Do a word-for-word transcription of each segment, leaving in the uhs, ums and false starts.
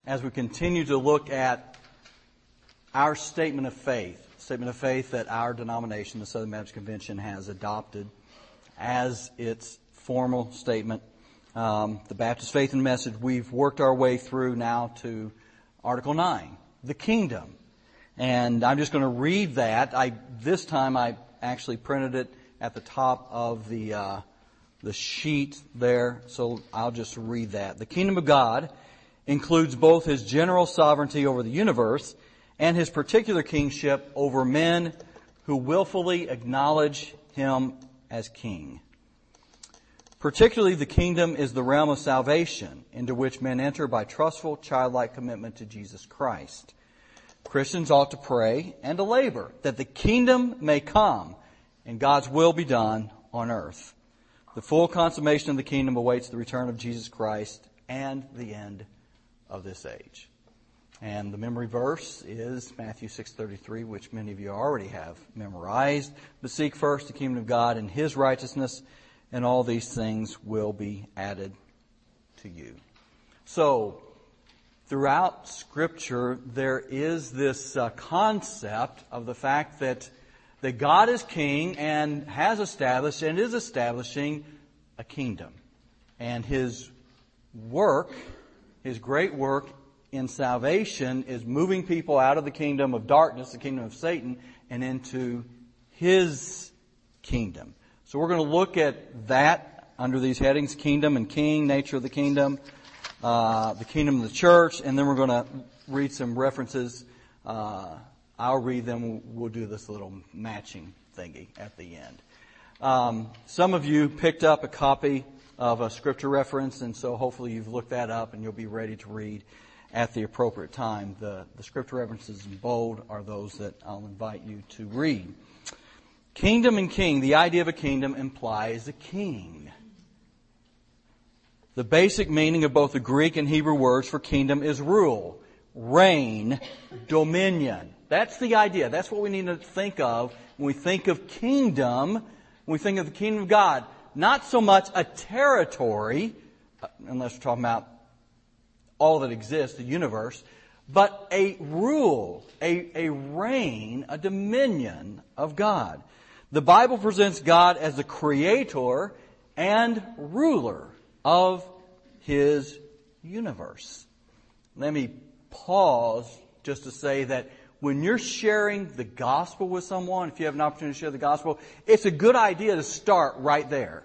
as we continue to look at our statement of faith, statement of faith that our denomination, the Southern Baptist Convention, has adopted as its formal statement. Um, the Baptist Faith and Message, we've worked our way through now to Article nine, the kingdom. And I'm just going to read that. I This time I actually printed it at the top of the uh, the sheet there, so I'll just read that. The kingdom of God includes both His general sovereignty over the universe and His particular kingship over men who willfully acknowledge Him as King. Particularly, the kingdom is the realm of salvation into which men enter by trustful, childlike commitment to Jesus Christ. Christians ought to pray and to labor that the kingdom may come and God's will be done on earth. The full consummation of the kingdom awaits the return of Jesus Christ and the end of this age. And the memory verse is Matthew six thirty-three, which many of you already have memorized. But seek first the kingdom of God and His righteousness, and all these things will be added to you. So, throughout Scripture, there is this uh, concept of the fact that, that God is King and has established and is establishing a kingdom. And His work, His great work in salvation is moving people out of the kingdom of darkness, the kingdom of Satan, and into His kingdom. So we're going to look at that under these headings: kingdom and king, nature of the kingdom, uh, the kingdom of the church, and then we're going to read some references. Uh, I'll read them. We'll do this little matching thingy at the end. Um, some of you picked up a copy of a scripture reference, and so hopefully you've looked that up and you'll be ready to read at the appropriate time. The, the scripture references in bold are those that I'll invite you to read. Kingdom and king. The idea of a kingdom implies a king. The basic meaning of both the Greek and Hebrew words for kingdom is rule, reign, dominion. That's the idea. That's what we need to think of when we think of kingdom, when we think of the kingdom of God. Not so much a territory, unless we're talking about all that exists, the universe, but a rule, a, a reign, a dominion of God. The Bible presents God as the creator and ruler of His universe. Let me pause just to say that when you're sharing the gospel with someone, if you have an opportunity to share the gospel, it's a good idea to start right there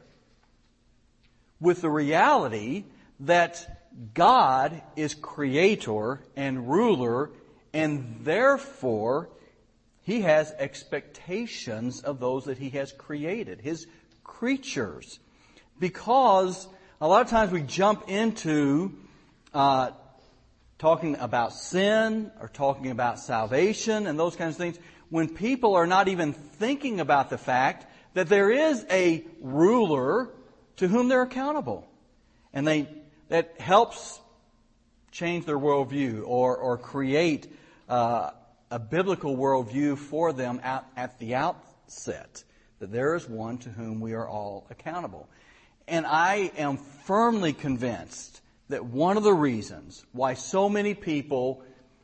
with the reality that God is creator and ruler, and therefore He has expectations of those that He has created, His creatures. Because a lot of times we jump into uh, talking about sin or talking about salvation and those kinds of things when people are not even thinking about the fact that there is a ruler to whom they're accountable. And they that helps change their worldview or, or create uh, a biblical worldview for them at, at the outset. That there is one to whom we are all accountable. And I am firmly convinced that one of the reasons why so many people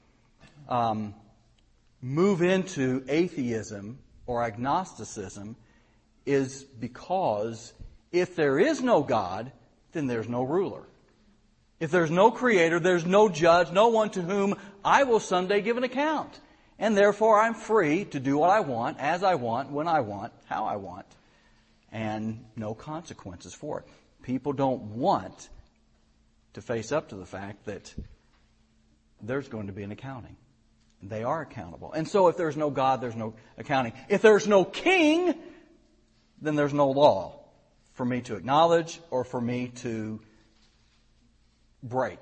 um, move into atheism or agnosticism is because if there is no God, then there's no ruler. If there's no creator, there's no judge, no one to whom I will someday give an account. And therefore I'm free to do what I want, as I want, when I want, how I want, and no consequences for it. People don't want to face up to the fact that there's going to be an accounting. They are accountable. And so if there's no God, there's no accounting. If there's no king, then there's no law for me to acknowledge or for me to break,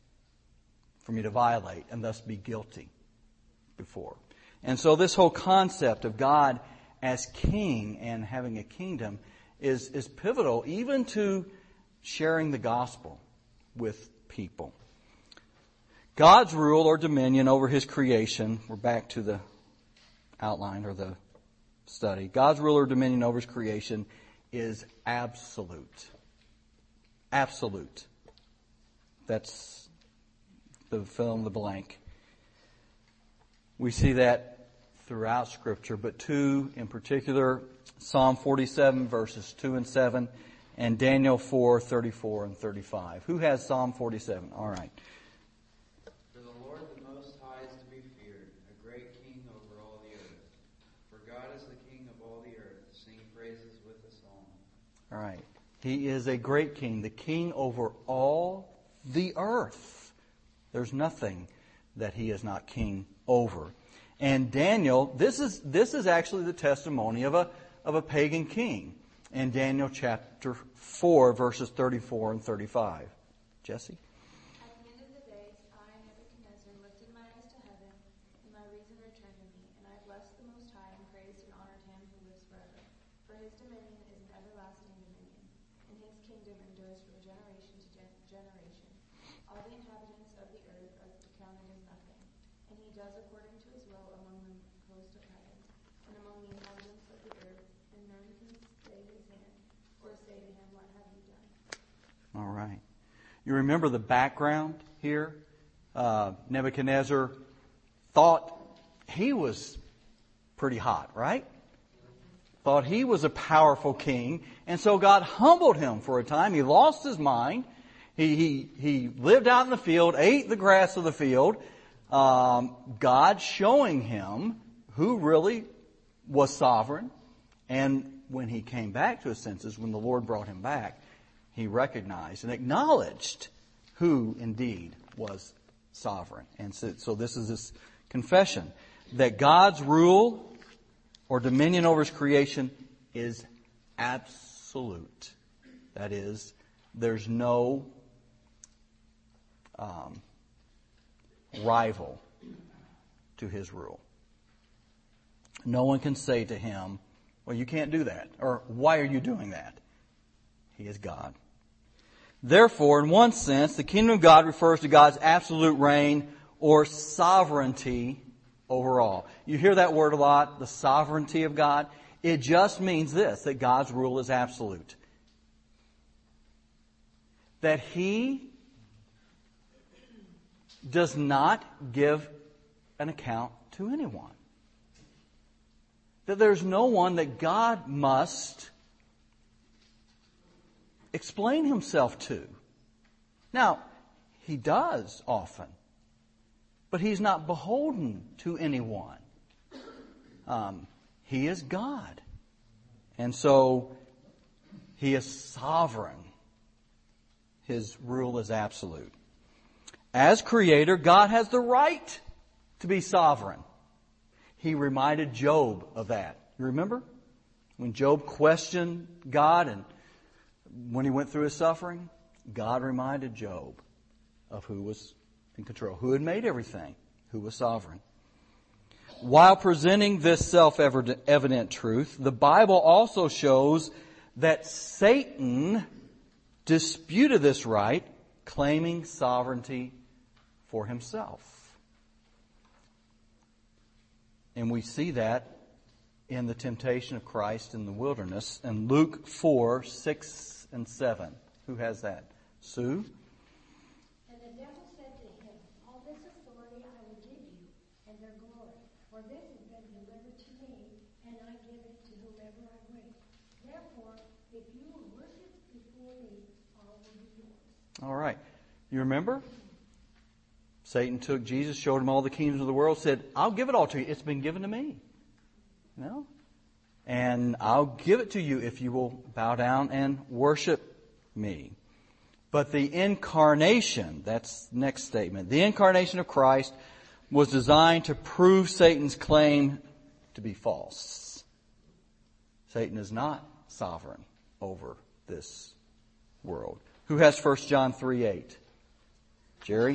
for me to violate, and thus be guilty before. And so this whole concept of God as king and having a kingdom is, is pivotal even to sharing the gospel with people. God's rule or dominion over His creation, we're back to the outline or the study. God's rule or dominion over His creation is absolute. Absolute. That's the fill in the blank. We see that throughout Scripture, but two in particular, Psalm forty-seven verses two and seven, and Daniel four, thirty-four and thirty-five. Who has Psalm forty-seven? All right. For the Lord the Most High is to be feared, a great King over all the earth. For God is the King of all the earth. Sing praises with the psalm. All right. He is a great King, the King over all the earth. There's nothing that He is not King over. And Daniel, this is this is actually the testimony of a of a pagan king in Daniel chapter four, verses thirty-four and thirty-five. Jesse? At the end of the days, I, Nebuchadnezzar, lifted my eyes to heaven, and my reason returned to me, and I blessed the Most High and praised and honored Him who lives forever. For His dominion is an everlasting dominion, and His kingdom endures from generation to gen- generation. All the inhabitants of the earth are counted as nothing, and He does according to His will among the host of heaven, and among the inhabitants of the earth, and none can stay His hand, or say to Him, what have you done? All right. You remember the background here? Uh, Nebuchadnezzar thought he was pretty hot, right? Thought he was a powerful king. And so God humbled him for a time. He lost his mind. He, he, he lived out in the field, ate the grass of the field. Um, God showing him who really was sovereign. And when he came back to his senses, when the Lord brought him back, he recognized and acknowledged who indeed was sovereign. And so, so this is this confession that God's rule or dominion over His creation is absolute. That is, there's no um, rival to His rule. No one can say to Him, well, you can't do that, or why are you doing that? He is God. Therefore, in one sense, the kingdom of God refers to God's absolute reign or sovereignty over all. You hear that word a lot, the sovereignty of God. It just means this, that God's rule is absolute. That He does not give an account to anyone. That there's no one that God must explain Himself to. Now, He does often, but He's not beholden to anyone. Um, he is God. And so, He is sovereign. His rule is absolute. As Creator, God has the right to be sovereign. He reminded Job of that. You remember? When Job questioned God and when he went through his suffering, God reminded Job of who was in control, who had made everything, who was sovereign. While presenting this self-evident truth, the Bible also shows that Satan disputed this right, claiming sovereignty for himself. And we see that in the temptation of Christ in the wilderness in Luke four, six and seven. Who has that? Sue? And the devil said to him, all this authority I will give you, and their glory, for this has been delivered to me, and I give it to whomever I will. Therefore, if you will worship before me, all will be yours. All right. You remember? Satan took Jesus, showed him all the kingdoms of the world, said, I'll give it all to you. It's been given to me. You know? And I'll give it to you if you will bow down and worship me. But the incarnation, that's the next statement, the incarnation of Christ was designed to prove Satan's claim to be false. Satan is not sovereign over this world. Who has First John three eight? Jerry?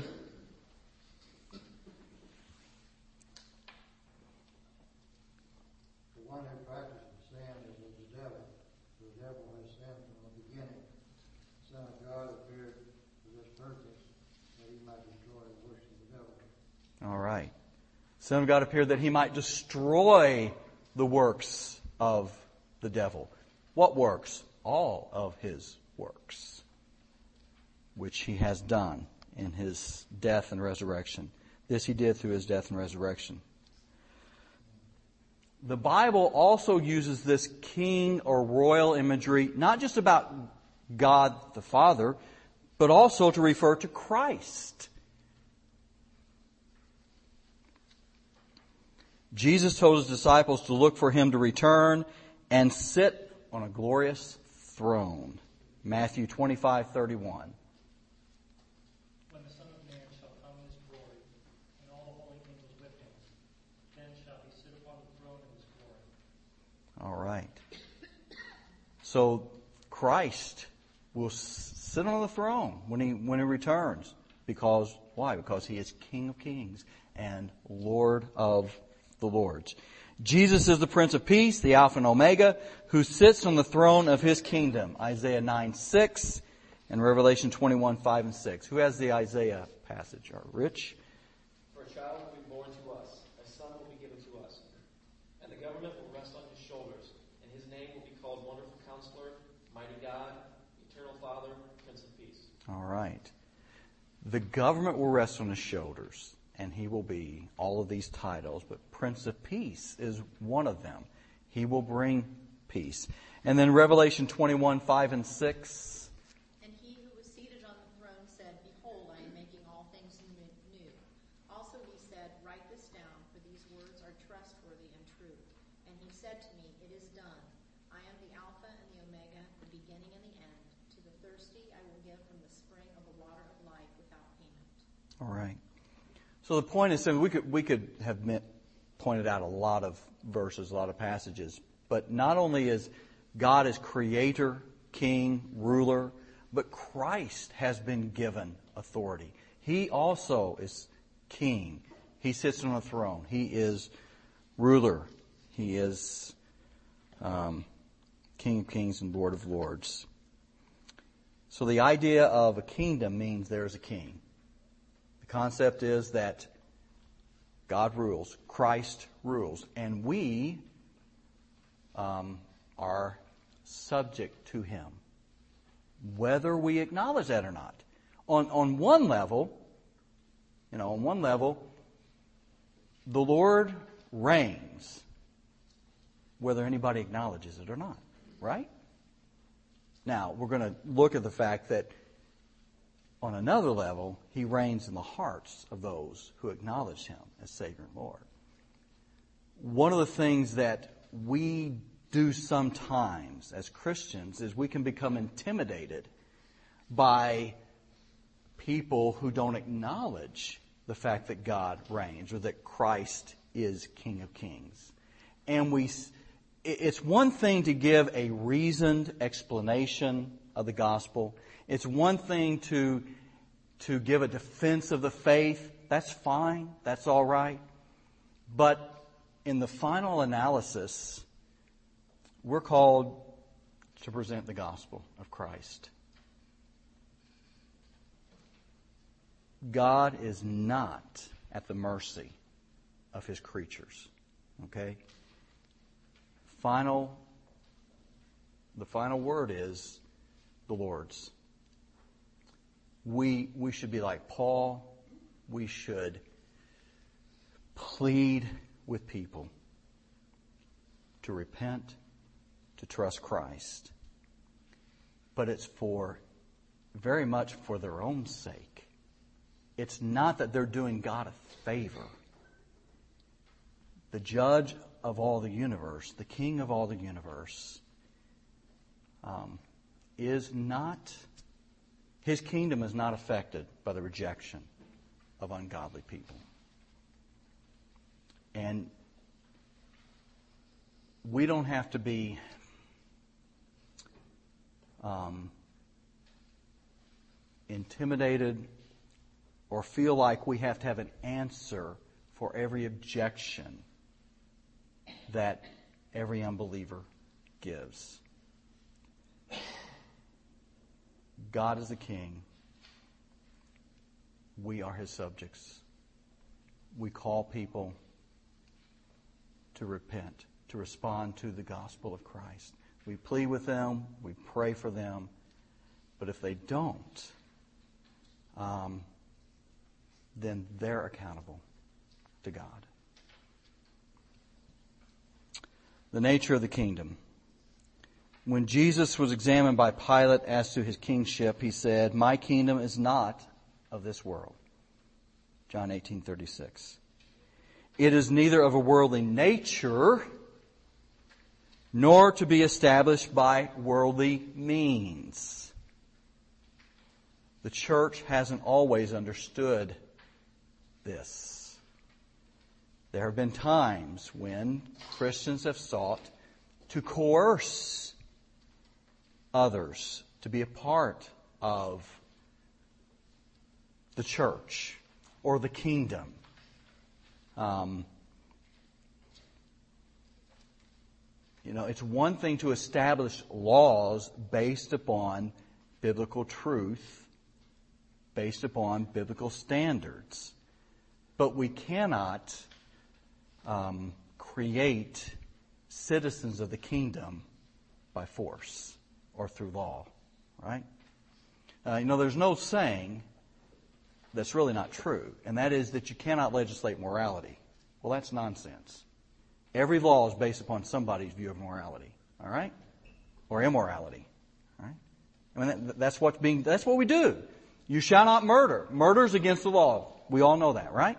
All right. Son of God appeared that He might destroy the works of the devil. What works? All of his works, which He has done in his death and resurrection. This he did through his death and resurrection. The Bible also uses this king or royal imagery, not just about God the Father, but also to refer to Christ. Jesus told his disciples to look for him to return and sit on a glorious throne. Matthew twenty-five thirty-one. When the Son of Man shall come in his glory, and all the holy angels with him, then shall he sit upon the throne of his glory. All right. So Christ will sit on the throne when he when he returns. Because why? Because he is King of Kings and Lord of the Lords. Jesus is the Prince of Peace, the Alpha and Omega, who sits on the throne of his kingdom. Isaiah nine six and Revelation twenty-one five and six. Who has the Isaiah passage? Are Rich? For a child will be born to us, a son will be given to us, and the government will rest on his shoulders, and his name will be called Wonderful Counselor, Mighty God, Eternal Father, Prince of Peace. All right. The government will rest on his shoulders, and he will be all of these titles, but Prince of Peace is one of them. He will bring peace. And then Revelation twenty-one five and six. And he who was seated on the throne said, Behold, I am making all things new. Also he said, Write this down, for these words are trustworthy and true. And he said to me, It is done. I am the Alpha and the Omega, the beginning and the end. To the thirsty I will give from the spring of the water of life without payment. All right. So the point is, so we could we could have met, pointed out a lot of verses, a lot of passages, but not only is God as creator, king, ruler, but Christ has been given authority. He also is king. He sits on a throne. He is ruler. He is um, King of Kings and Lord of Lords. So the idea of a kingdom means there's a king. The concept is that God rules, Christ rules, and we um, are subject to him, whether we acknowledge that or not. On on one level, you know, on one level, the Lord reigns, whether anybody acknowledges it or not, right? Now, we're going to look at the fact that on another level, he reigns in the hearts of those who acknowledge him as Savior and Lord. One of the things that we do sometimes as Christians is we can become intimidated by people who don't acknowledge the fact that God reigns or that Christ is King of Kings. And we, it's one thing to give a reasoned explanation of the gospel. It's one thing to, to give a defense of the faith. That's fine. That's all right. But in the final analysis, we're called to present the gospel of Christ. God is not at the mercy of his creatures. Okay? Final, the final word is the Lord's. We, we should be like Paul. We should plead with people to repent, to trust Christ. But it's for, very much for their own sake. It's not that they're doing God a favor. The judge of all the universe, the king of all the universe, um, is not, his kingdom is not affected by the rejection of ungodly people. And we don't have to be um, intimidated or feel like we have to have an answer for every objection that every unbeliever gives. God is the king. We are his subjects. We call people to repent, to respond to the gospel of Christ. We plead with them. We pray for them. But if they don't, um, then they're accountable to God. The nature of the kingdom. When Jesus was examined by Pilate as to his kingship, he said, "My kingdom is not of this world." John eighteen thirty-six. It is neither of a worldly nature, nor to be established by worldly means. The church hasn't always understood this. There have been times when Christians have sought to coerce others to be a part of the church or the kingdom. Um, you know, it's one thing to establish laws based upon biblical truth, based upon biblical standards. But we cannot um, create citizens of the kingdom by force or through law, right? Uh, you know, there's no saying that's really not true, and that is that you cannot legislate morality. Well, that's nonsense. Every law is based upon somebody's view of morality, all right? Or immorality, all right? I mean, that, that's what's being, that's what we do. You shall not murder. Murder is against the law. We all know that, right?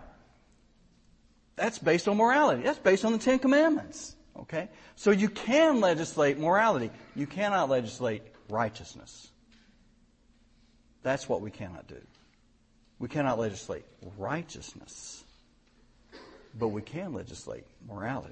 That's based on morality. That's based on the Ten Commandments, okay? So you can legislate morality. You cannot legislate righteousness. That's what we cannot do. We cannot legislate righteousness, but we can legislate morality.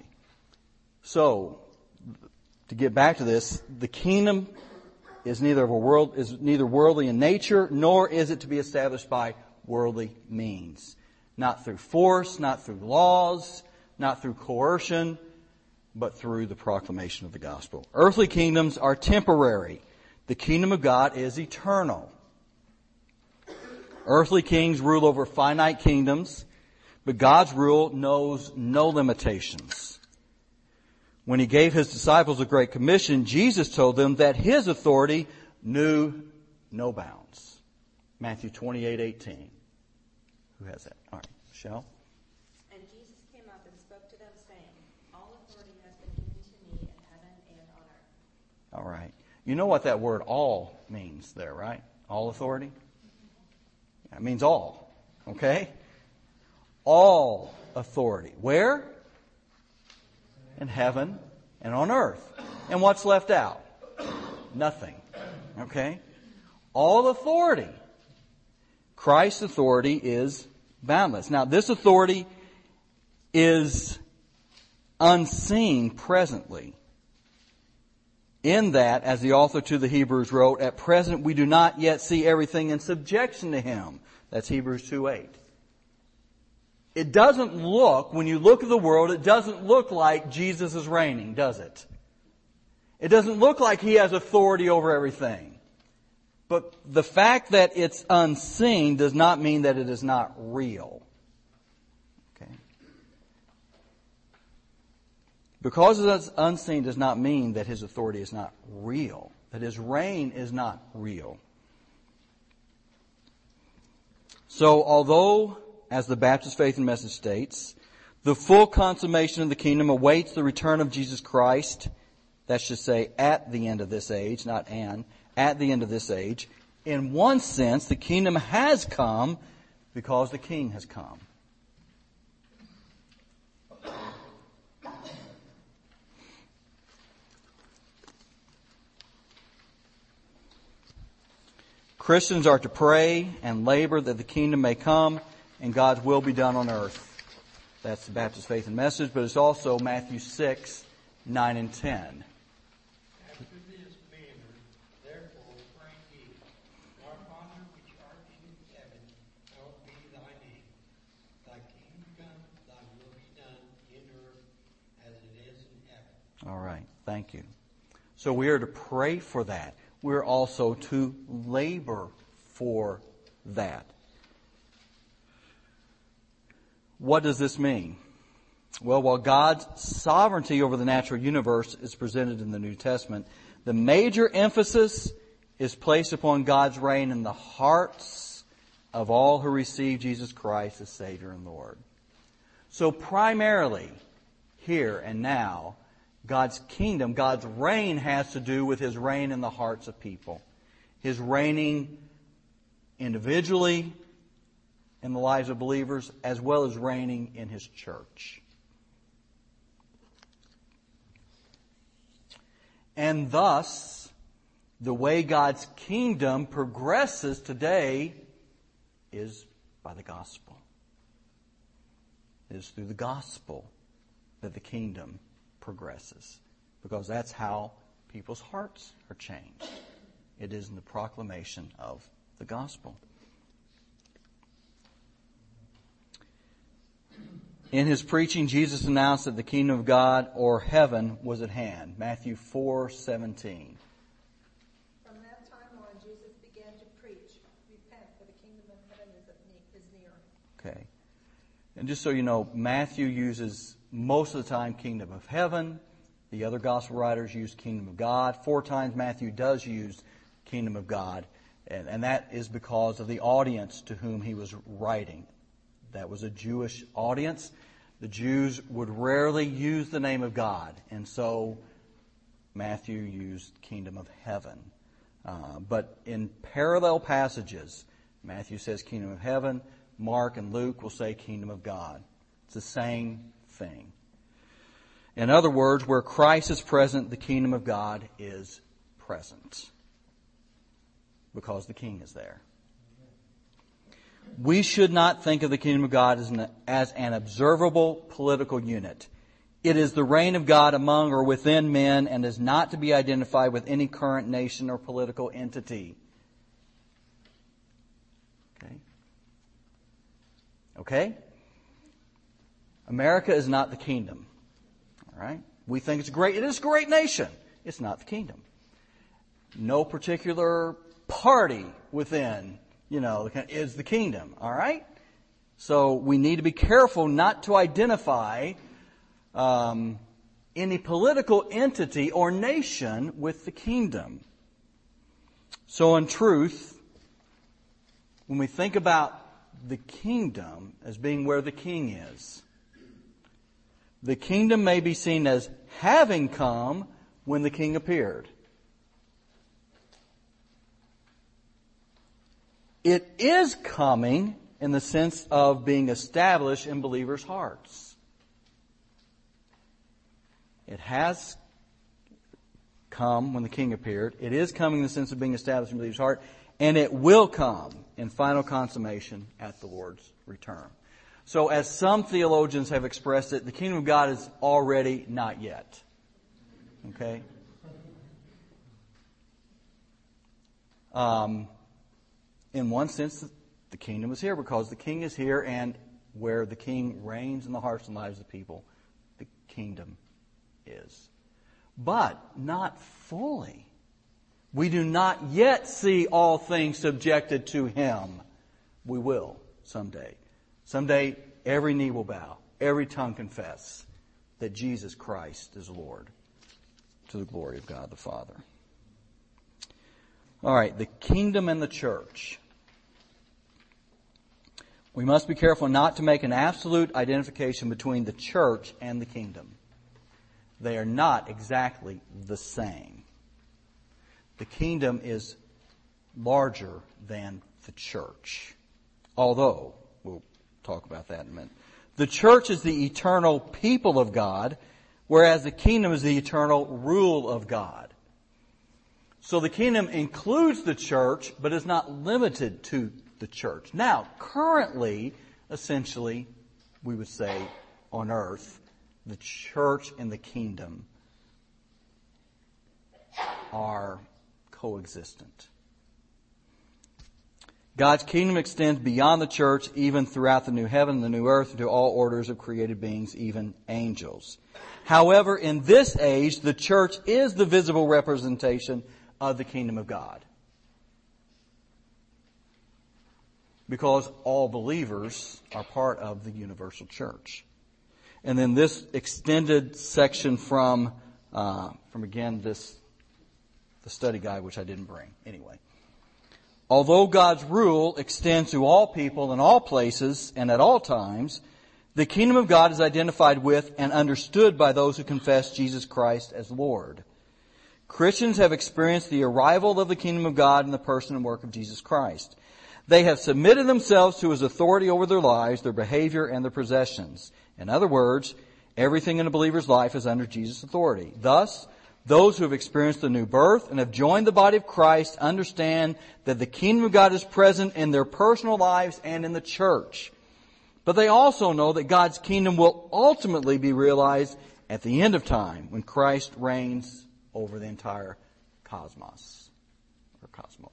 So, to get back to this, the kingdom is neither of a world is neither worldly in nature, nor is it to be established by worldly means. Not through force, not through laws, not through coercion, but through the proclamation of the gospel. Earthly kingdoms are temporary. The kingdom of God is eternal. Earthly kings rule over finite kingdoms, but God's rule knows no limitations. When He gave His disciples a great commission, Jesus told them that His authority knew no bounds. Matthew twenty-eight eighteen. Who has that? All right, Michelle. And Jesus came up and spoke to them, saying, "All authority has been given to me in heaven and on earth." All right. You know what that word "all" means there, right? All authority? That means all. Okay? All authority. Where? In heaven and on earth. And what's left out? Nothing. Okay? All authority. Christ's authority is boundless. Now, this authority is unseen presently. In that, as the author to the Hebrews wrote, at present we do not yet see everything in subjection to Him. That's Hebrews two eight. It doesn't look, when you look at the world, it doesn't look like Jesus is reigning, does it? It doesn't look like He has authority over everything. But the fact that it's unseen does not mean that it is not real. Okay? Because it's unseen does not mean that His authority is not real, that His reign is not real. So, although, as the Baptist Faith and Message states, the full consummation of the kingdom awaits the return of Jesus Christ, that should say at the end of this age, not an, at the end of this age, in one sense, the kingdom has come because the King has come. Christians are to pray and labor that the kingdom may come and God's will be done on earth. That's the Baptist Faith and Message, but it's also Matthew six, nine and ten. After this manner, therefore, pray ye, Our Father which art in heaven, hallowed be thy name. Thy kingdom come, thy will be done in earth as it is in heaven. All right, thank you. So we are to pray for that. We're also to labor for that. What does this mean? Well, while God's sovereignty over the natural universe is presented in the New Testament, the major emphasis is placed upon God's reign in the hearts of all who receive Jesus Christ as Savior and Lord. So primarily, here and now, God's kingdom, God's reign has to do with His reign in the hearts of people. His reigning individually in the lives of believers, as well as reigning in His church. And thus, the way God's kingdom progresses today is by the gospel. It is through the gospel that the kingdom progresses, because that's how people's hearts are changed. It is in the proclamation of the gospel. In His preaching, Jesus announced that the kingdom of God, or heaven, was at hand. Matthew four seventeen. From that time on, Jesus began to preach, "Repent, for the kingdom of heaven is at- is near." Okay. And just so you know, Matthew uses most of the time kingdom of heaven. The other gospel writers use kingdom of God. Four times Matthew does use kingdom of God. And, and that is because of the audience to whom he was writing. That was a Jewish audience. The Jews would rarely use the name of God. And so Matthew used kingdom of heaven. Uh, but in parallel passages, Matthew says kingdom of heaven. Mark and Luke will say kingdom of God. It's the same thing. In other words, where Christ is present, the kingdom of God is present, because the King is there. We should not think of the kingdom of God as an, as an observable political unit. It is the reign of God among or within men, and is not to be identified with any current nation or political entity. Okay? Okay? America is not the kingdom. All right? We think it's great. It is a great nation. It's not the kingdom. No particular party within, you know, is the kingdom. All right? So we need to be careful not to identify um, any political entity or nation with the kingdom. So in truth, when we think about the kingdom as being where the king is, the kingdom may be seen as having come when the king appeared. It is coming in the sense of being established in believers' hearts. It has come when the king appeared. It is coming in the sense of being established in believers' heart. And it will come in final consummation at the Lord's return. So as some theologians have expressed it, the kingdom of God is already not yet. Okay? Um, in one sense, the kingdom is here because the king is here, and where the king reigns in the hearts and lives of the people, the kingdom is. But not fully. We do not yet see all things subjected to him. We will someday. Someday every knee will bow, every tongue confess that Jesus Christ is Lord, to the glory of God the Father. All right, the kingdom and the church. We must be careful not to make an absolute identification between the church and the kingdom. They are not exactly the same. The kingdom is larger than the church, although we'll talk about that in a minute. The church is the eternal people of God, whereas the kingdom is the eternal rule of God. So the kingdom includes the church, but is not limited to the church. Now, currently, essentially, we would say on earth, the church and the kingdom are coexistent. God's kingdom extends beyond the church, even throughout the new heaven and the new earth, to all orders of created beings, even angels. However, in this age, the church is the visible representation of the kingdom of God. Because all believers are part of the universal church. And then this extended section from, uh, from again, this, the study guide, which I didn't bring. Anyway. Although God's rule extends to all people in all places and at all times, the kingdom of God is identified with and understood by those who confess Jesus Christ as Lord. Christians have experienced the arrival of the kingdom of God in the person and work of Jesus Christ. They have submitted themselves to His authority over their lives, their behavior, and their possessions. In other words, everything in a believer's life is under Jesus' authority. Thus, those who have experienced the new birth and have joined the body of Christ understand that the kingdom of God is present in their personal lives and in the church. But they also know that God's kingdom will ultimately be realized at the end of time when Christ reigns over the entire cosmos or cosmos.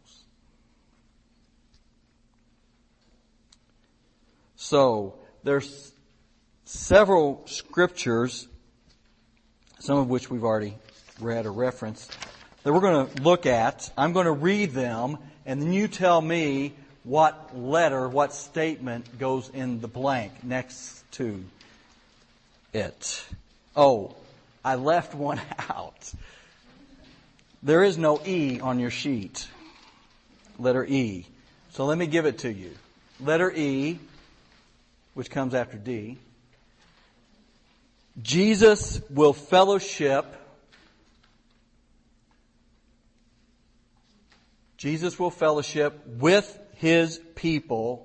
So there's several scriptures, some of which we've already read or referenced, that we're going to look at. I'm going to read them, and then you tell me what letter, what statement goes in the blank next to it. Oh, I left one out. There is no E on your sheet. Letter E. So let me give it to you. Letter E, which comes after D. Jesus will fellowship. Jesus will fellowship with His people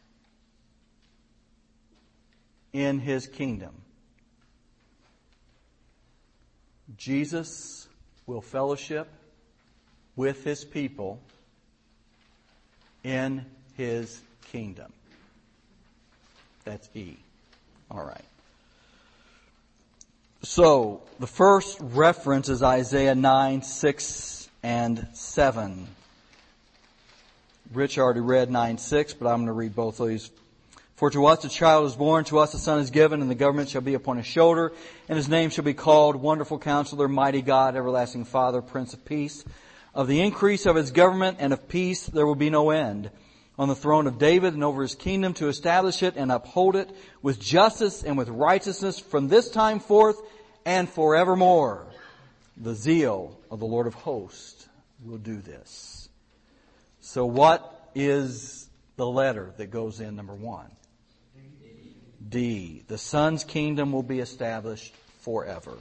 in His kingdom. Jesus will fellowship with His people in His kingdom. That's E. All right. So, the first reference is Isaiah nine, six, and seven. Rich already read nine, six, but I'm going to read both of these. For to us a child is born, to us a son is given, and the government shall be upon his shoulder, and his name shall be called Wonderful Counselor, Mighty God, Everlasting Father, Prince of Peace. Of the increase of his government and of peace there will be no end. On the throne of David and over his kingdom, to establish it and uphold it with justice and with righteousness from this time forth and forevermore. The zeal of the Lord of hosts will do this. So what is the letter that goes in number one? D. The Son's kingdom will be established forever.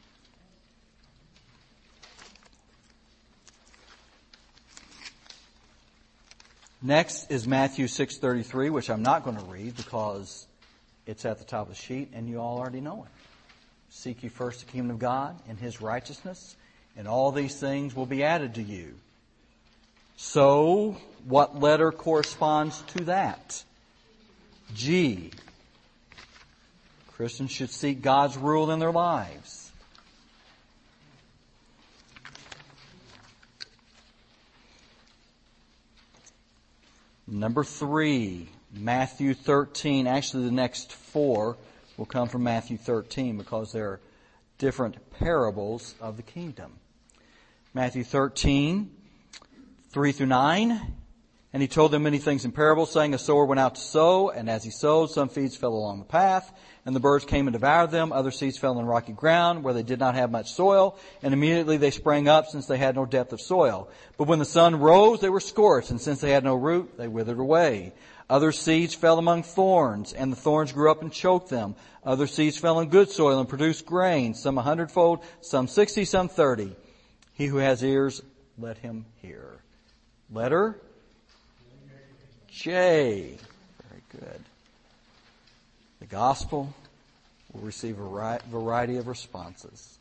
Next is Matthew six thirty-three, which I'm not going to read because it's at the top of the sheet and you all already know it. Seek ye first the kingdom of God and His righteousness, and all these things will be added to you. So, what letter corresponds to that? G. Christians should seek God's rule in their lives. Number three, Matthew thirteen. Actually, the next four will come from Matthew thirteen because they're different parables of the kingdom. Matthew thirteen, three through nine. And he told them many things in parables, saying, a sower went out to sow, and as he sowed, some seeds fell along the path, and the birds came and devoured them. Other seeds fell on rocky ground, where they did not have much soil, and immediately they sprang up, since they had no depth of soil. But when the sun rose, they were scorched, and since they had no root, they withered away. Other seeds fell among thorns, and the thorns grew up and choked them. Other seeds fell in good soil and produced grain, some a hundredfold, some sixty, some thirty. He who has ears, let him hear. Letter J. Very good. The gospel will receive a variety of responses.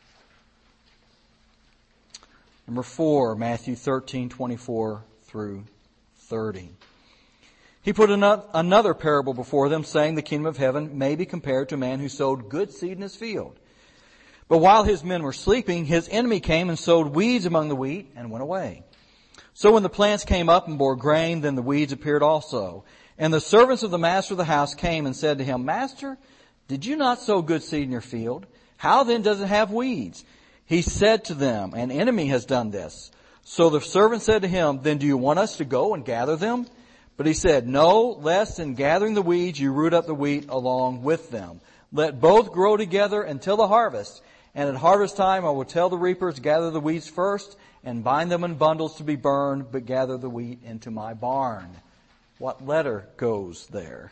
Number four, Matthew thirteen, twenty-four through thirty. He put another parable before them, saying, the kingdom of heaven may be compared to a man who sowed good seed in his field. But while his men were sleeping, his enemy came and sowed weeds among the wheat and went away. So when the plants came up and bore grain, then the weeds appeared also. And the servants of the master of the house came and said to him, Master, did you not sow good seed in your field? How then does it have weeds? He said to them, an enemy has done this. So the servant said to him, then do you want us to go and gather them? But he said, no, lest in gathering the weeds you root up the wheat along with them. Let both grow together until the harvest. And at harvest time I will tell the reapers, gather the weeds first and bind them in bundles to be burned, but gather the wheat into my barn. What letter goes there?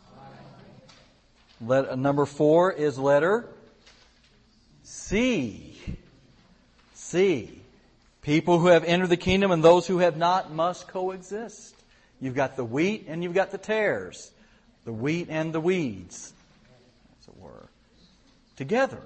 Let, number four is letter C. C. People who have entered the kingdom and those who have not must coexist. You've got the wheat and you've got the tares. The wheat and the weeds, as it were, together.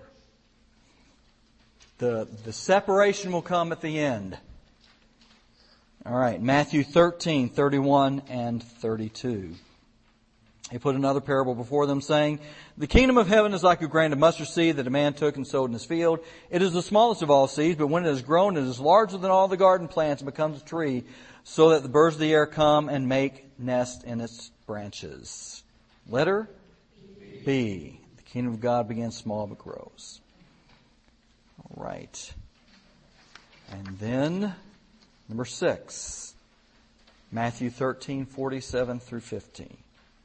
The, the separation will come at the end. All right, Matthew thirteen, thirty-one and thirty-two. He put another parable before them, saying, the kingdom of heaven is like a grain of mustard seed that a man took and sowed in his field. It is the smallest of all seeds, but when it has grown, it is larger than all the garden plants and becomes a tree, so that the birds of the air come and make nest in its branches. Letter B. B. The kingdom of God begins small but grows. All right. And then, number six, Matthew thirteen, forty-seven through fifteen.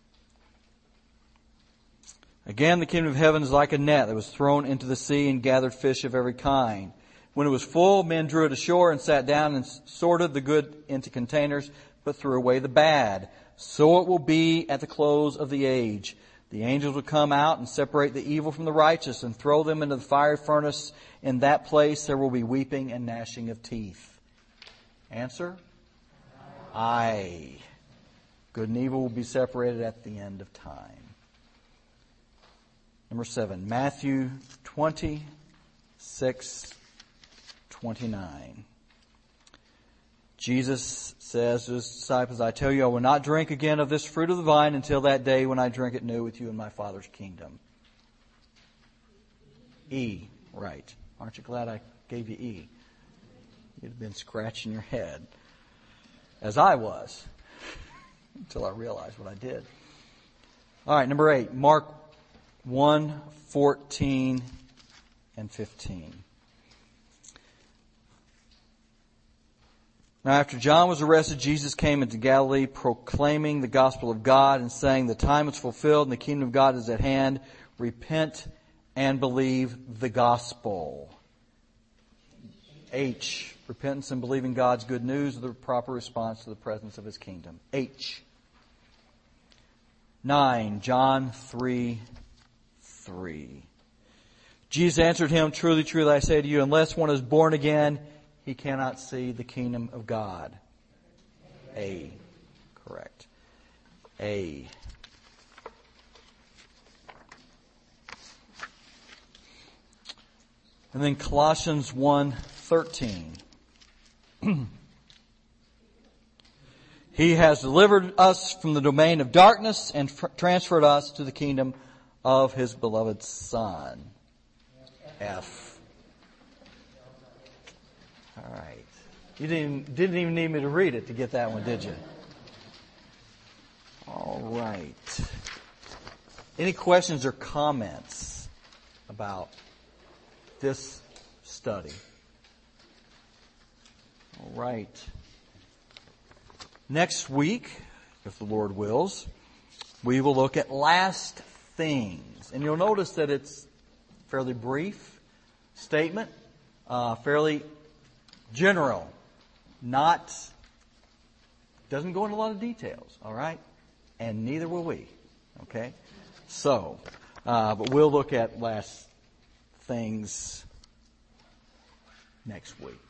Again, the kingdom of heaven is like a net that was thrown into the sea and gathered fish of every kind. When it was full, men drew it ashore and sat down and sorted the good into containers, but threw away the bad. So it will be at the close of the age. The angels will come out and separate the evil from the righteous and throw them into the fiery furnace. In that place there will be weeping and gnashing of teeth. Answer? Aye. Good and evil will be separated at the end of time. Number seven, Matthew twenty-six, twenty-nine. Jesus says to his disciples, I tell you, I will not drink again of this fruit of the vine until that day when I drink it new with you in my Father's kingdom. E, right. Aren't you glad I gave you E? You'd have been scratching your head, as I was, until I realized what I did. All right, number eight, Mark one, fourteen, and fifteen. Now after John was arrested, Jesus came into Galilee proclaiming the gospel of God and saying, the time is fulfilled and the kingdom of God is at hand. Repent and believe the gospel. H. Repentance and believing God's good news are the proper response to the presence of His kingdom. H. Nine. John three, three. Jesus answered him, truly, truly, I say to you, unless one is born again, he cannot see the kingdom of God. A. Correct. A. And then Colossians one thirteen. He has delivered us from the domain of darkness and fr- transferred us to the kingdom of His beloved Son. F. All right. You didn't, didn't even need me to read it to get that one, did you? All right. Any questions or comments about this study? All right. Next week, if the Lord wills, we will look at last things. And you'll notice that it's a fairly brief statement, uh, fairly general, not, doesn't go into a lot of details, all right? And neither will we, okay? So, uh, but we'll look at last things next week.